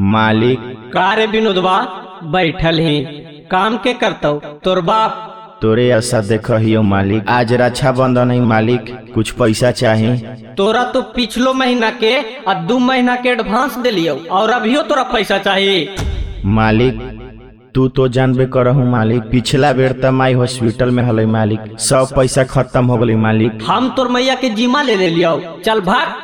मालिक। का रे विनोदवा बैठल ही काम के करतो तोर बाप। तोरे ऐसा देख हियो मालिक, आज रक्षाबंधन है मालिक, कुछ पैसा चाहिए। तोरा तो पिछलो महीना के और 2 महीना के एडवांस दिलियो और अभियो तोरा पैसा चाहिए। मालिक तू तो जानबे करहु मालिक, पिछला बेर त माई हॉस्पिटल में हले मालिक, सब पैसा खत्म हो गई मालिक। हम तोर मैया के जिम्मा ले लियो, चल भाग।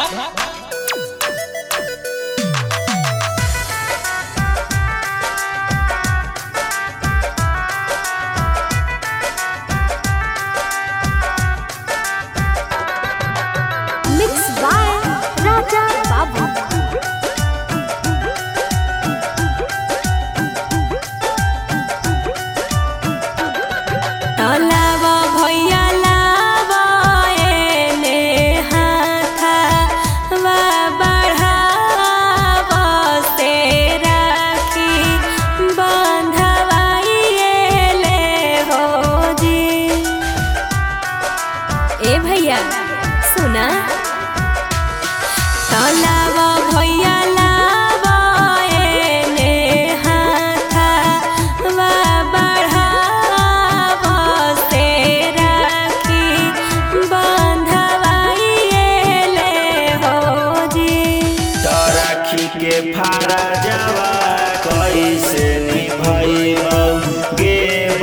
Mixed by Raja Babu. लावा भैया लावा एने हाथा वा बढ़ावा से राखी बंधवाई ले हो जी। ए भैया सुना, लावा भैया लावा एने हाथा वा बढ़ावा से राखी बंधवाई ले हो जी। राखी के फारा जावा कैसे निभाइबौ गे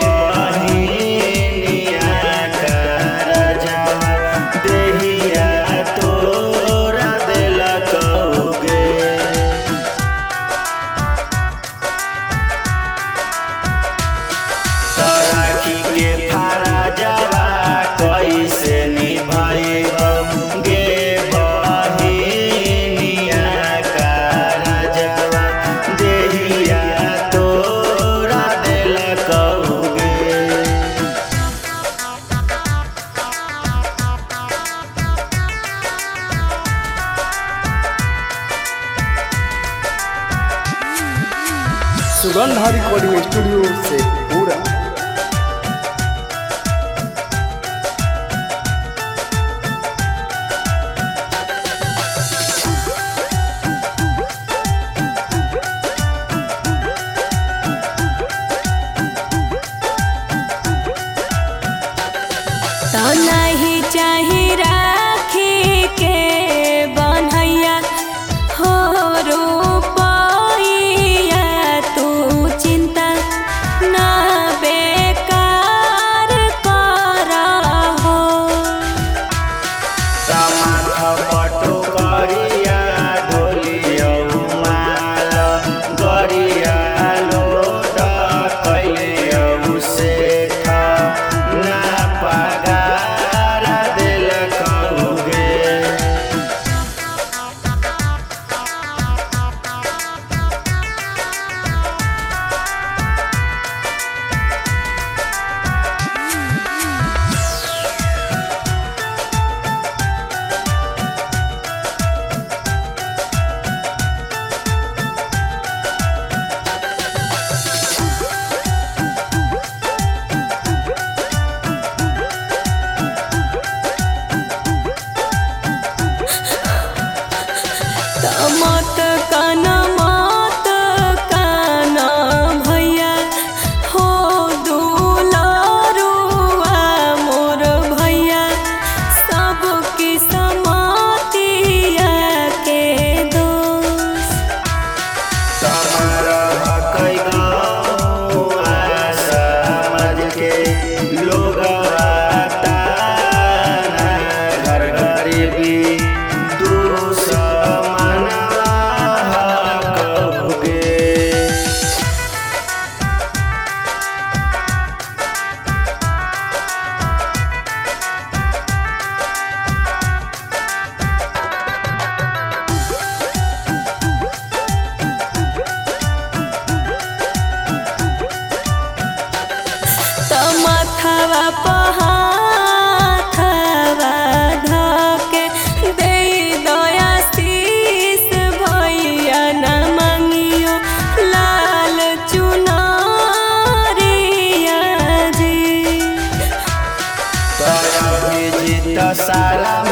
बहिनिया कर जावा, देहिया तोरा देलकौगे। राखी के फारा जावा कैसे निभाइबौ गे बहिनिया कर जावा, देहिया तोरा देलकौगे। सुगंधा रिकॉर्डिंग स्टूडियो से पूरा। तो नहीं चाही राखी के बन्हैया हो रुपैया, तू चिंता ना बेकार करहो। माथा पटो करिया ढोलिया माल गरिया लोट कैलिया से ना पगार देलकौगे। मत काना भैया हो दुलरुआ मोर भैया, सबकी समातिया के दोस्त। समाज के लोग घर गरीबी माथवा पहाथवा धके दे दया शीस भैया, न मांगियो लाल चुनरिया जी। सारा